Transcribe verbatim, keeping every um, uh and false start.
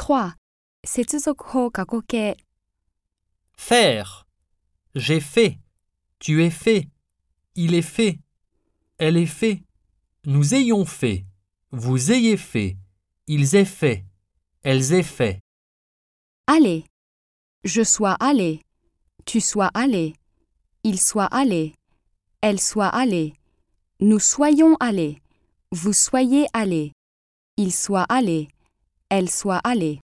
trois. 接続法過去形 Faire. J'ai fait. Tu es fait. Il est fait. Elle est fait. Nous ayons fait. Vous ayez fait. Ils aient fait. Elles aient fait. Aller. Je sois allé. Tu sois allé. Il soit allé. Elle soit allée. Nous soyons allés. Vous soyez allés. Il soit allé. Elle soit allée.